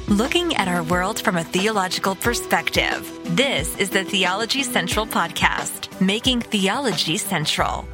Looking at our world from a theological perspective. This is the Theology Central Podcast, making theology central.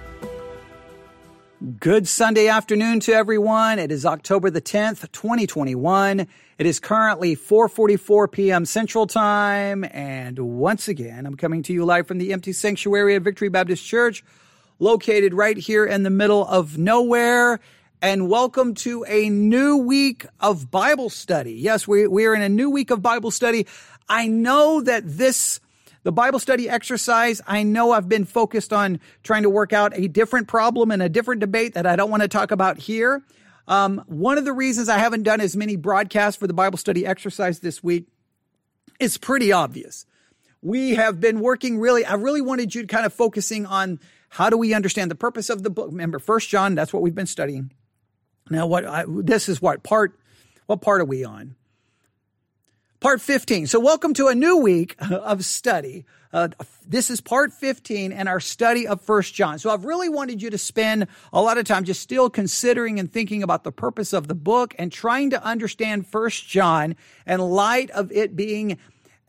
Good Sunday afternoon to everyone. It is October the 10th, 2021. It is currently 4:44 p.m. Central Time. And once again, I'm coming to you live from the empty sanctuary of Victory Baptist Church, located right here in the middle of nowhere. And welcome to a new week of Bible study. Yes, we are in a new week of Bible study. I know that the Bible study exercise, I know I've been focused on trying to work out a different problem and a different debate that I don't want to talk about here. One of the reasons I haven't done as many broadcasts for the Bible study exercise this week is pretty obvious. We have been working I really wanted you to kind of focusing on how do we understand the purpose of the book. Remember, 1 John, that's what we've been studying. Now, what part are we on? Part 15. So welcome to a new week of study. This is part 15 in our study of 1 John. So I've really wanted you to spend a lot of time just still considering and thinking about the purpose of the book and trying to understand 1 John in light of it being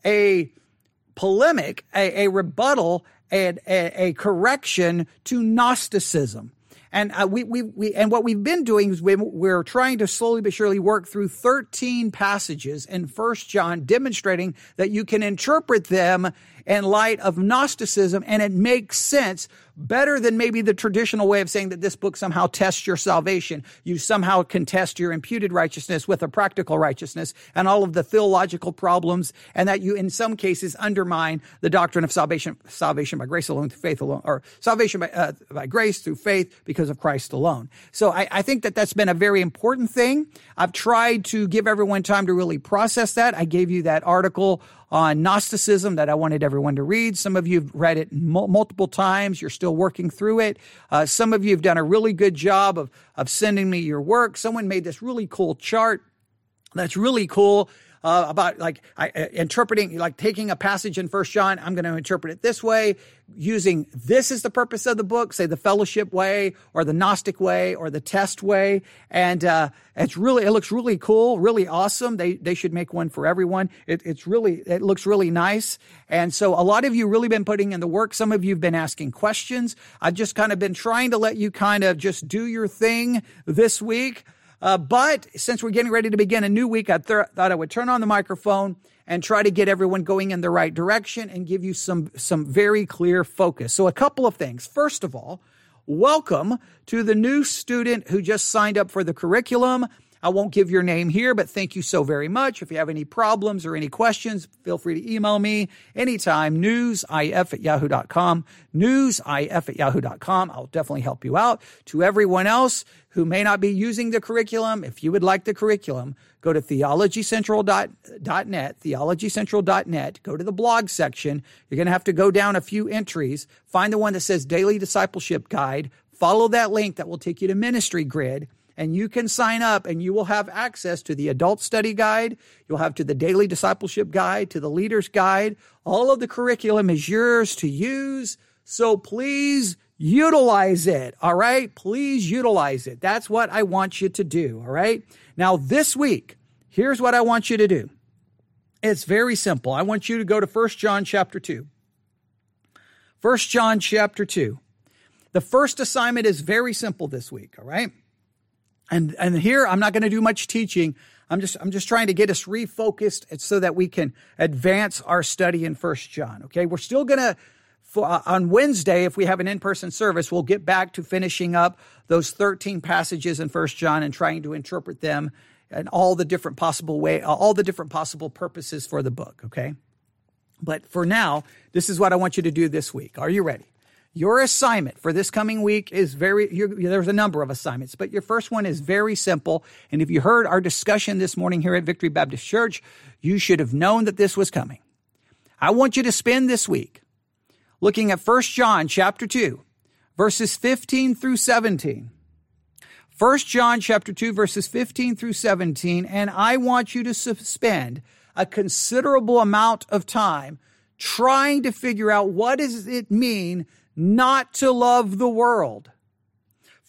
a polemic, a rebuttal, and a correction to Gnosticism. And what we've been doing is we're trying to slowly but surely work through 13 passages in 1 John, demonstrating that you can interpret them in light of Gnosticism, and it makes sense better than maybe the traditional way of saying that this book somehow tests your salvation. You somehow can test your imputed righteousness with a practical righteousness and all of the theological problems, and that you, in some cases, undermine the doctrine of salvation by grace alone, through faith alone, or salvation by grace through faith because of Christ alone. So I think that that's been a very important thing. I've tried to give everyone time to really process that. I gave you that article on Gnosticism that I wanted everyone to read. Some of you have read it multiple times. You're still working through it. Some of you have done a really good job of sending me your work. Someone made this really cool chart that's really cool about interpreting, like taking a passage in 1 John. I'm going to interpret it this way, using this is the purpose of the book, say the fellowship way or the Gnostic way or the test way. And it looks really cool, really awesome. They should make one for everyone. It looks really nice. And so a lot of you really been putting in the work. Some of you have been asking questions. I've just kind of been trying to let you kind of just do your thing this week. But since we're getting ready to begin a new week, I thought I would turn on the microphone and try to get everyone going in the right direction and give you some very clear focus. So a couple of things. First of all, welcome to the new student who just signed up for the curriculum. I won't give your name here, but thank you so very much. If you have any problems or any questions, feel free to email me anytime, newsif@yahoo.com, newsif@yahoo.com. I'll definitely help you out. To everyone else who may not be using the curriculum, if you would like the curriculum, go to theologycentral.net, theologycentral.net, go to the blog section. You're going to have to go down a few entries, find the one that says Daily Discipleship Guide, follow that link that will take you to Ministry Grid, and you can sign up and you will have access to the Adult Study Guide. You'll have to the Daily Discipleship Guide, to the Leader's Guide. All of the curriculum is yours to use. So please utilize it. All right. Please utilize it. That's what I want you to do. All right. Now this week, here's what I want you to do. It's very simple. I want you to go to 1 John chapter 2. 1 John chapter 2. The first assignment is very simple this week. All right. And here, I'm not going to do much teaching. I'm just trying to get us refocused so that we can advance our study in 1 John. Okay. We're still going to, on Wednesday, if we have an in-person service, we'll get back to finishing up those 13 passages in 1 John and trying to interpret them in all the different possible purposes for the book. Okay. But for now, this is what I want you to do this week. Are you ready? Your assignment for this coming week is there's a number of assignments, but your first one is very simple. And if you heard our discussion this morning here at Victory Baptist Church, you should have known that this was coming. I want you to spend this week looking at 1 John chapter 2, verses 15 through 17. 1 John chapter 2, verses 15 through 17. And I want you to spend a considerable amount of time trying to figure out what does it mean not to love the world.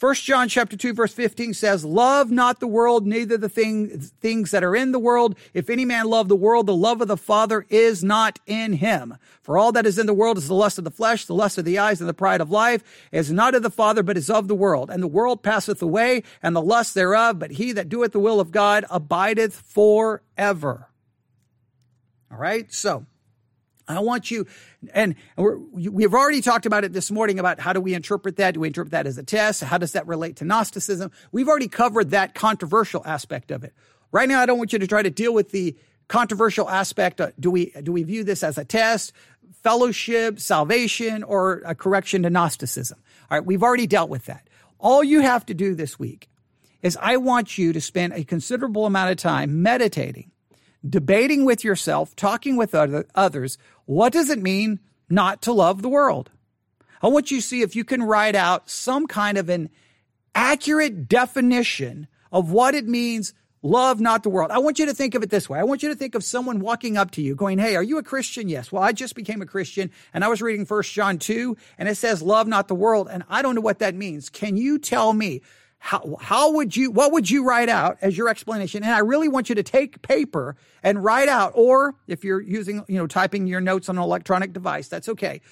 1 John chapter 2, verse 15 says, love not the world, neither the things that are in the world. If any man love the world, the love of the Father is not in him. For all that is in the world is the lust of the flesh, the lust of the eyes, and the pride of life, is not of the Father, but is of the world. And the world passeth away, and the lust thereof, but he that doeth the will of God abideth forever. All right, so I want you, and we've already talked about it this morning about how do we interpret that? Do we interpret that as a test? How does that relate to Gnosticism? We've already covered that controversial aspect of it. Right now, I don't want you to try to deal with the controversial aspect. Do we view this as a test, fellowship, salvation, or a correction to Gnosticism? All right, we've already dealt with that. All you have to do this week is I want you to spend a considerable amount of time meditating, debating with yourself, talking with others. What does it mean not to love the world? I want you to see if you can write out some kind of an accurate definition of what it means, love not the world. I want you to think of it this way. I want you to think of someone walking up to you going, hey, are you a Christian? Yes. Well, I just became a Christian, and I was reading 1 John 2, and it says love not the world, and I don't know what that means. Can you tell me what would you write out as your explanation? And I really want you to take paper and write out, or if you're using, typing your notes on an electronic device, that's okay.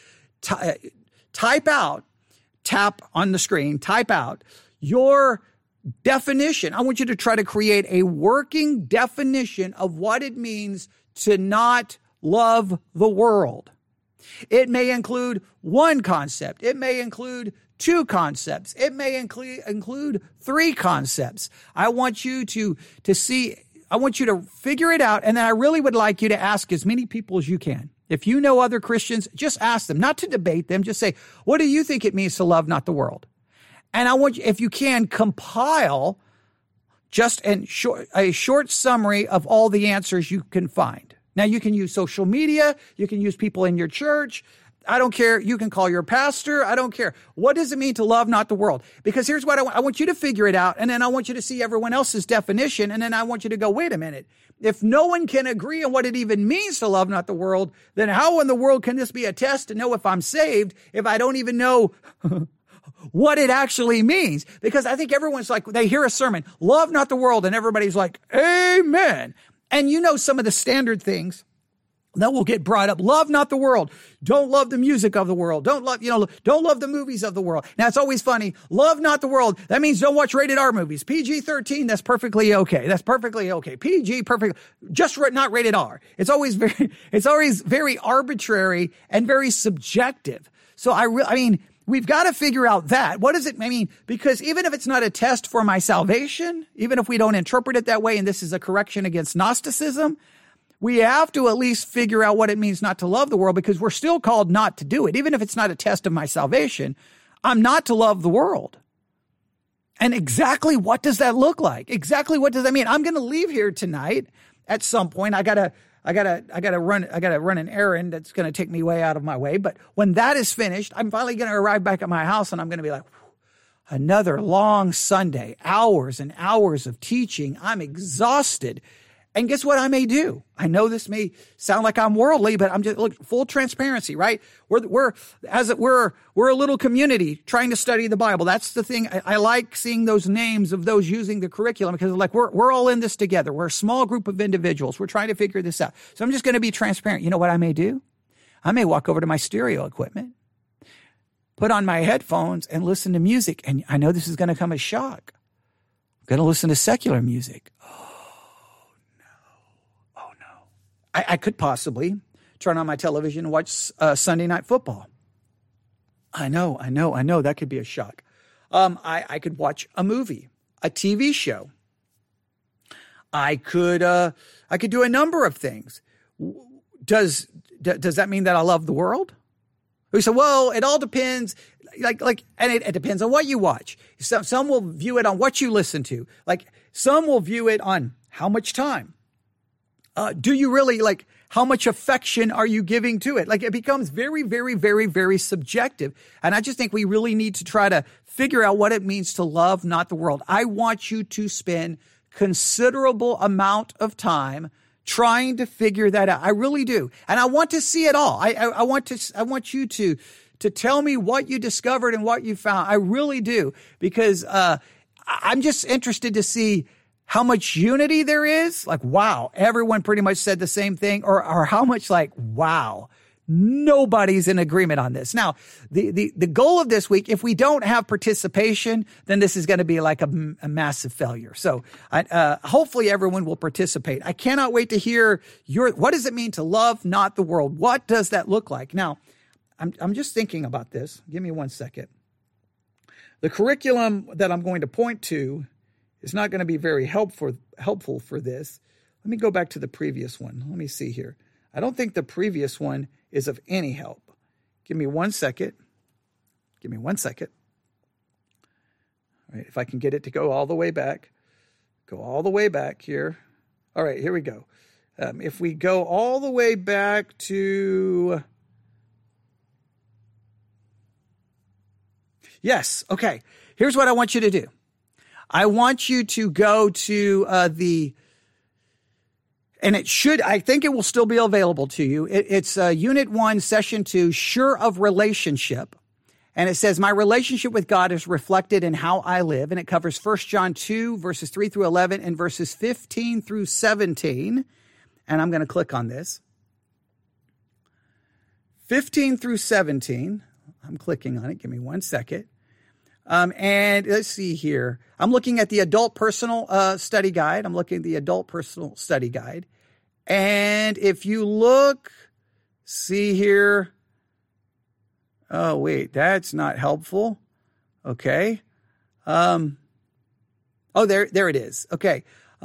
Type out, tap on the screen, type out your definition. I want you to try to create a working definition of what it means to not love the world. It may include one concept. It may include two concepts. It may include three concepts. I want you to figure it out. And then I really would like you to ask as many people as you can. If you know other Christians, just ask them, not to debate them. Just say, what do you think it means to love not the world? And I want you, if you can, compile just a short summary of all the answers you can find. Now, you can use social media. You can use people in your church. I don't care. You can call your pastor. I don't care. What does it mean to love not the world? Because here's what I want you to figure it out. And then I want you to see everyone else's definition. And then I want you to go, wait a minute. If no one can agree on what it even means to love not the world, then how in the world can this be a test to know if I'm saved if I don't even know what it actually means? Because I think everyone's like, they hear a sermon, love not the world, and everybody's like, amen. And some of the standard things that will get brought up. Love not the world. Don't love the music of the world. Don't love the movies of the world. Now, it's always funny. Love not the world. That means don't watch rated R movies. PG-13, that's perfectly okay. That's perfectly okay. PG, perfect. Just not rated R. It's always very arbitrary and very subjective. So we've got to figure out that. What does it mean? Because even if it's not a test for my salvation, even if we don't interpret it that way, and this is a correction against Gnosticism, we have to at least figure out what it means not to love the world, because we're still called not to do it. Even if it's not a test of my salvation, I'm not to love the world. And exactly what does that look like? Exactly what does that mean? I'm going to leave here tonight at some point. I gotta run an errand that's going to take me way out of my way. But when that is finished, I'm finally going to arrive back at my house, and I'm going to be like, another long Sunday, hours and hours of teaching. I'm exhausted. And guess what I may do? I know this may sound like I'm worldly, but I'm just, look, full transparency, right? We're a little community trying to study the Bible. That's the thing. I like seeing those names of those using the curriculum, because we're all in this together. We're a small group of individuals. We're trying to figure this out. So I'm just going to be transparent. You know what I may do? I may walk over to my stereo equipment, put on my headphones, and listen to music. And I know this is going to come as shock. I'm going to listen to secular music. I could possibly turn on my television and watch Sunday Night Football. I know. That could be a shock. I could watch a movie, a TV show. I could do a number of things. Does that mean that I love the world? We say, well, it all depends. And it depends on what you watch. Some will view it on what you listen to. Some will view it on how much time. Do you really, how much affection are you giving to it? It becomes very, very, very, very subjective. And I just think we really need to try to figure out what it means to love not the world. I want you to spend considerable amount of time trying to figure that out. I really do. And I want to see it all. I want you to to tell me what you discovered and what you found. I really do, because I'm just interested to see how much unity there is. Like, wow, everyone pretty much said the same thing, or how much like, wow, nobody's in agreement on this. Now, the goal of this week, if we don't have participation, then this is going to be like a massive failure. So hopefully everyone will participate. I cannot wait to hear what does it mean to love not the world? What does that look like? Now, I'm just thinking about this. Give me 1 second. The curriculum that I'm going to point to is not going to be very helpful for this. Let me go back to the previous one. Let me see here. I don't think the previous one is of any help. Give me 1 second. Give me 1 second. All right, if I can get it to go all the way back. Go all the way back here. All right, here we go. If we go all the way back to... Yes, okay. Here's what I want you to do. I want you to go to and I think it will still be available to you. It's Unit 1, Session 2, Sure of Relationship. And it says, my relationship with God is reflected in how I live. And it covers 1 John 2, verses 3 through 11, and verses 15 through 17. And I'm going to click on this. 15 through 17. I'm clicking on it. Give me 1 second. And let's see here. I'm looking at the Adult Personal Study Guide. I'm looking at the Adult Personal Study Guide. And if you look, see here. Oh, wait, that's not helpful. Okay. Oh, there it is. Okay.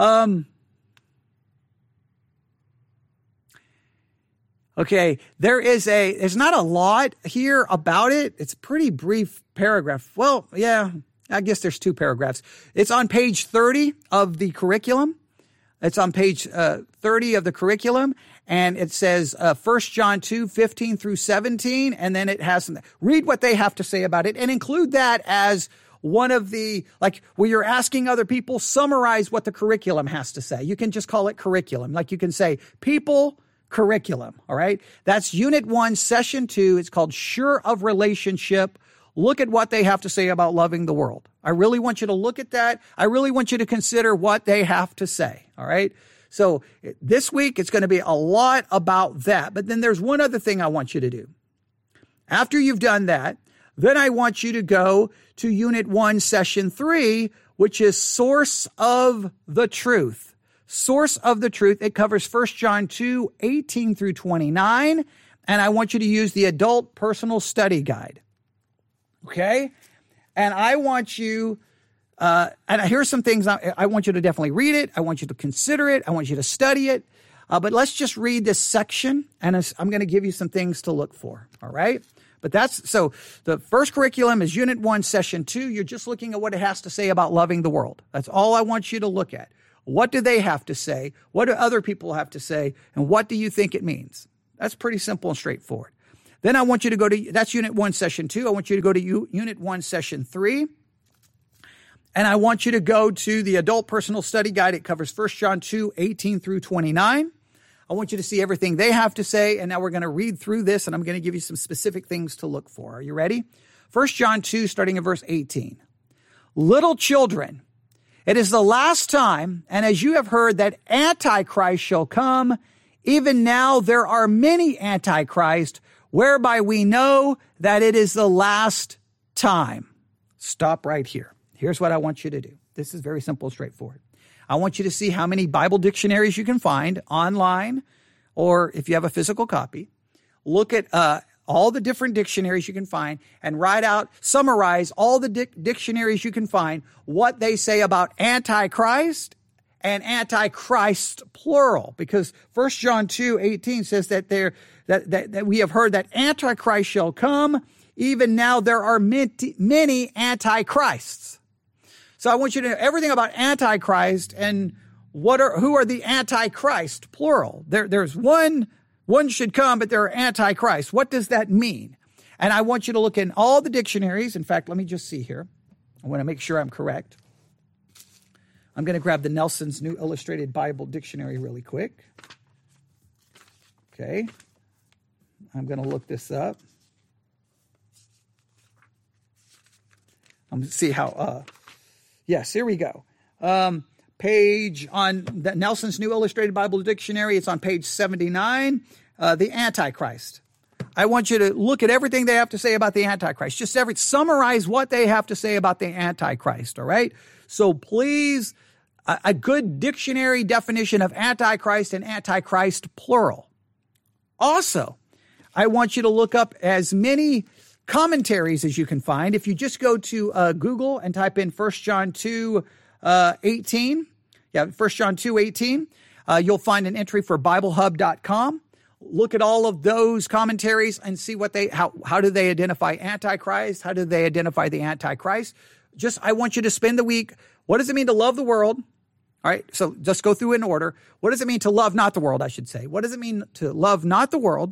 Okay, there's not a lot here about it. It's a pretty brief paragraph. Well, yeah, I guess there's 2 paragraphs. It's on page 30 of the curriculum. It's on page 30 of the curriculum, and it says 1 John 2, 15 through 17, and then it has some, read what they have to say about it, and include that as one of the, like, where you're asking other people, summarize what the curriculum has to say. You can just call it curriculum. Like you can say, people... curriculum. All right. That's Unit 1, Session 2. It's called Sure of Relationship. Look at what they have to say about loving the world. I really want you to look at that. I really want you to consider what they have to say. All right. So this week, it's going to be a lot about that. But then there's one other thing I want you to do. After you've done that, then I want you to go to Unit 1, Session 3, which is Source of the Truth. Source of the Truth. It covers 1 John 2, 18 through 29. And I want you to use the Adult Personal Study Guide. Okay? And I want you, and here's some things I want you to definitely read it. I want you to consider it. I want you to study it. But let's just read this section, and I'm going to give you some things to look for. All right? But so the first curriculum is Unit 1, Session 2. You're just looking at what it has to say about loving the world. That's all I want you to look at. What do they have to say? What do other people have to say? And what do you think it means? That's pretty simple and straightforward. Then I want you to go to, that's Unit 1, Session 2. I want you to go to Unit 1, Session 3. And I want you to go to the Adult Personal Study Guide. It covers 1 John 2, 18 through 29. I want you to see everything they have to say. And now we're going to read through this, and I'm going to give you some specific things to look for. Are you ready? 1 John 2, starting at verse 18. Little children, it is the last time, and as you have heard that Antichrist shall come, even now there are many Antichrists, whereby we know that it is the last time. Stop right here. Here's what I want you to do. This is very simple and straightforward. I want you to see how many Bible dictionaries you can find online, or if you have a physical copy. Look at all the different dictionaries you can find and summarize all the dictionaries you can find, what they say about Antichrist and Antichrist plural, because 1 John 2, 18 says that that we have heard that Antichrist shall come. Even now there are many Antichrists. So I want you to know everything about Antichrist and who are the Antichrist plural. There's one should come, but there are Antichrists. What does that mean? And I want you to look in all the dictionaries. In fact, let me just see here. I want to make sure I'm correct. I'm going to grab the Nelson's New Illustrated Bible Dictionary really quick. Okay. I'm going to look this up. Let's see how, yes, here we go. Page on Nelson's New Illustrated Bible Dictionary. It's on page 79, the Antichrist. I want you to look at everything they have to say about the Antichrist. Just summarize what they have to say about the Antichrist, all right? So please, a good dictionary definition of Antichrist and Antichrist plural. Also, I want you to look up as many commentaries as you can find. If you just go to Google and type in 1 John 2, 18. Yeah, 1 John 2, 18. You'll find an entry for BibleHub.com. Look at all of those commentaries and see how do they identify Antichrist? How do they identify the Antichrist? I want you to spend the week. What does it mean to love the world? All right, so just go through in order. What does it mean to love not the world, I should say? What does it mean to love not the world?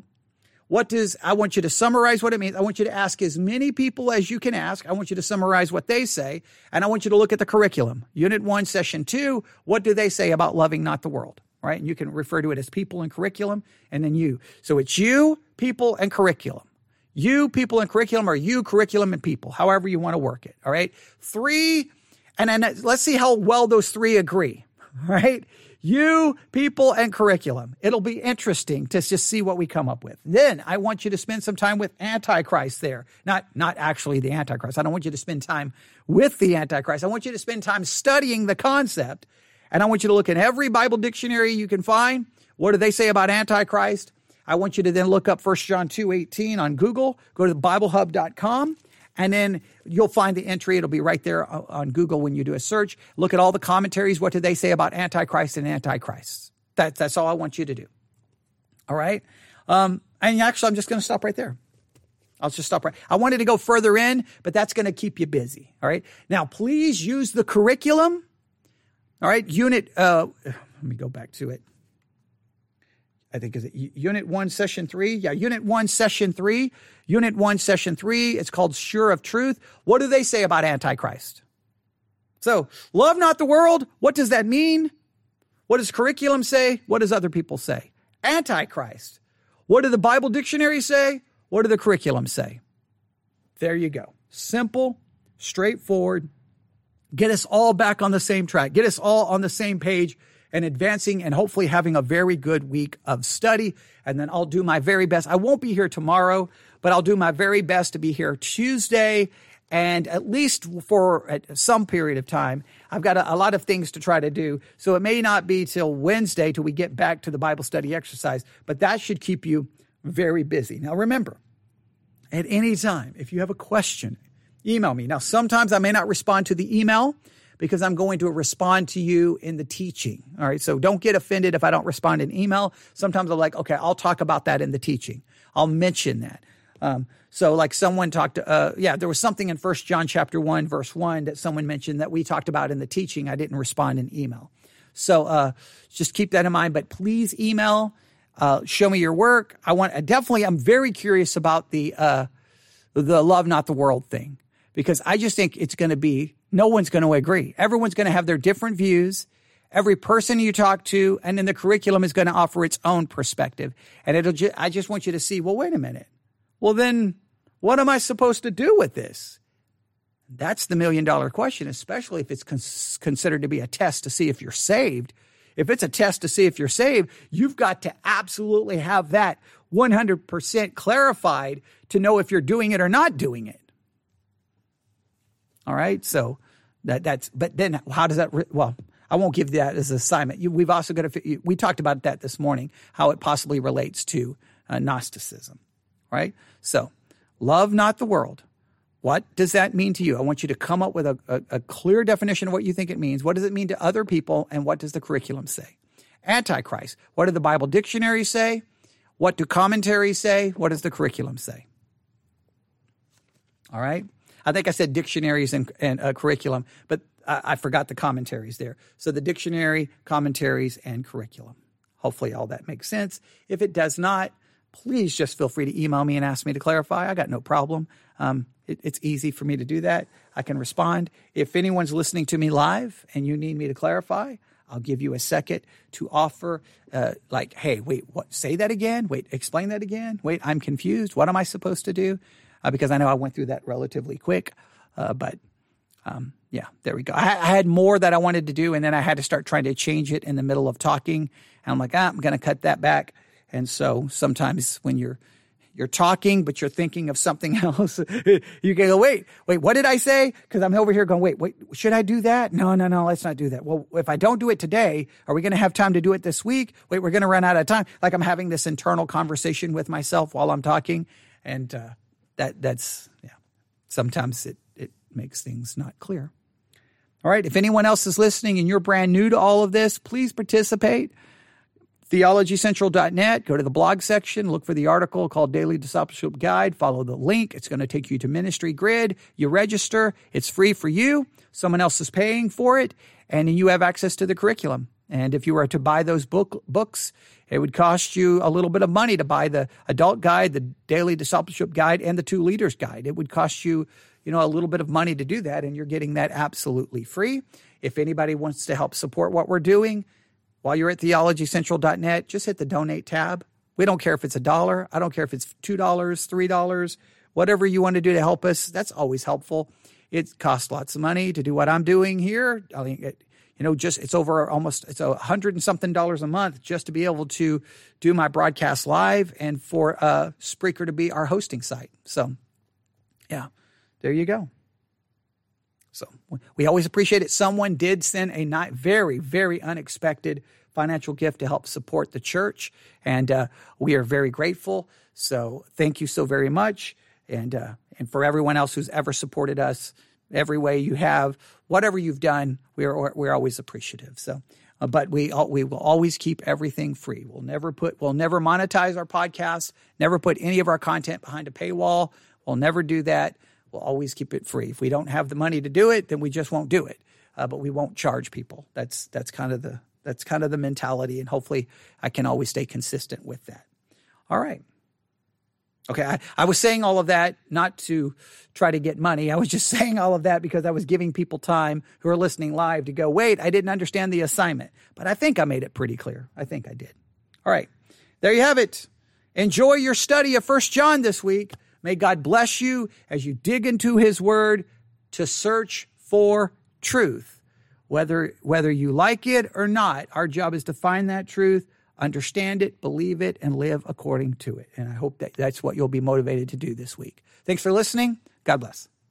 I want you to summarize what it means. I want you to ask as many people as you can ask. I want you to summarize what they say. And I want you to look at the curriculum. Unit 1, Session 2, what do they say about loving not the world? All right, and you can refer to it as people and curriculum, and then you. So it's you, people, and curriculum. You, people, and curriculum, or you, curriculum, and people, however you want to work it. All right, 3, and then let's see how well those 3 agree. All right. You, people, and curriculum. It'll be interesting to just see what we come up with. Then I want you to spend some time with Antichrist there. Not actually the Antichrist. I don't want you to spend time with the Antichrist. I want you to spend time studying the concept. And I want you to look at every Bible dictionary you can find. What do they say about Antichrist? I want you to then look up 1 John 2:18 on Google. Go to BibleHub.com. And then you'll find the entry. It'll be right there on Google when you do a search. Look at all the commentaries. What do they say about Antichrist and Antichrists? That's all I want you to do. All right? And actually, I'm just going to stop right there. I'll just stop right. I wanted to go further in, but that's going to keep you busy. All right? Now, please use the curriculum. All right? Let me go back to it. I think is it Unit 1, Session 3? Yeah, Unit 1, Session 3. Unit 1, Session 3. It's called Sure of Truth. What do they say about Antichrist? So, love not the world. What does that mean? What does curriculum say? What does other people say? Antichrist. What do the Bible dictionaries say? What do the curriculum say? There you go. Simple, straightforward. Get us all back on the same track. Get us all on the same page and advancing and hopefully having a very good week of study. And then I'll do my very best. I won't be here tomorrow, but I'll do my very best to be here Tuesday. And at least for some period of time, I've got a lot of things to try to do. So it may not be till Wednesday till we get back to the Bible study exercise, but that should keep you very busy. Now remember, at any time, if you have a question, email me. Now, sometimes I may not respond to the email because I'm going to respond to you in the teaching. All right. So don't get offended if I don't respond in email. Sometimes I'm like, okay, I'll talk about that in the teaching. I'll mention that. So like someone talked, there was something in 1 John chapter 1, verse 1 that someone mentioned that we talked about in the teaching. I didn't respond in email. So just keep that in mind, but please email, show me your work. I'm very curious about the love, not the world thing, because I just think it's going to be, no one's going to agree. Everyone's going to have their different views. Every person you talk to, and then the curriculum is going to offer its own perspective. And I just want you to see, well, wait a minute. Well, then what am I supposed to do with this? That's the $1 million question, especially if it's considered to be a test to see if you're saved. If it's a test to see if you're saved, you've got to absolutely have that 100% clarified to know if you're doing it or not doing it. All right. So but then how does that, I won't give that as an assignment. We've also got to, we talked about that this morning, how it possibly relates to Gnosticism, right? So love not the world. What does that mean to you? I want you to come up with a clear definition of what you think it means. What does it mean to other people? And what does the curriculum say? Antichrist. What do the Bible dictionaries say? What do commentaries say? What does the curriculum say? All right. I think I said dictionaries and curriculum, but I forgot the commentaries there. So the dictionary, commentaries, and curriculum. Hopefully all that makes sense. If it does not, please just feel free to email me and ask me to clarify. I got no problem. It's easy for me to do that. I can respond. If anyone's listening to me live and you need me to clarify, I'll give you a second to offer, hey, wait, what? Say that again? Wait, explain that again? Wait, I'm confused. What am I supposed to do? Because I know I went through that relatively quick, but Yeah, there we go. I had more that I wanted to do, and then I had to start trying to change it in the middle of talking. And I'm like, I'm going to cut that back. And so sometimes when you're talking, but you're thinking of something else, you can go, wait, what did I say? Because I'm over here going, wait, should I do that? No, let's not do that. Well, if I don't do it today, are we going to have time to do it this week? Wait, we're going to run out of time. Like I'm having this internal conversation with myself while I'm talking. And that's sometimes it makes things not clear. All right, if anyone else is listening and you're brand new to all of this, please participate. TheologyCentral.net, go to the blog section, look for the article called Daily Discipleship Guide, follow the link. It's going to take you to Ministry Grid. You register. It's free for you. Someone else is paying for it, and you have access to the curriculum. And if you were to buy those books, it would cost you a little bit of money to buy the adult guide, the Daily Discipleship Guide, and the 2 Leaders Guide. It would cost you a little bit of money to do that, and you're getting that absolutely free. If anybody wants to help support what we're doing, while you're at theologycentral.net, just hit the donate tab. We don't care if it's $1. I don't care if it's $2, $3, whatever you want to do to help us. That's always helpful. It costs lots of money to do what I'm doing here. I mean, it's over it's $100 and something a month just to be able to do my broadcast live and for Spreaker to be our hosting site. So, yeah, there you go. So we always appreciate it. Someone did send a very, very unexpected financial gift to help support the church, and we are very grateful. So thank you so very much, and for everyone else who's ever supported us, every way you have, whatever you've done, we're always appreciative. So, but we will always keep everything free. We'll never monetize our podcast, never put any of our content behind a paywall. We'll never do that. We'll always keep it free. If we don't have the money to do it, then we just won't do it. But we won't charge people. That's kind of the mentality, and hopefully I can always stay consistent with that. All right. Okay, I was saying all of that not to try to get money. I was just saying all of that because I was giving people time who are listening live to go, wait, I didn't understand the assignment. But I think I made it pretty clear. I think I did. All right, there you have it. Enjoy your study of 1 John this week. May God bless you as you dig into his word to search for truth. Whether you like it or not, our job is to find that truth, understand it, believe it, and live according to it. And I hope that's what you'll be motivated to do this week. Thanks for listening. God bless.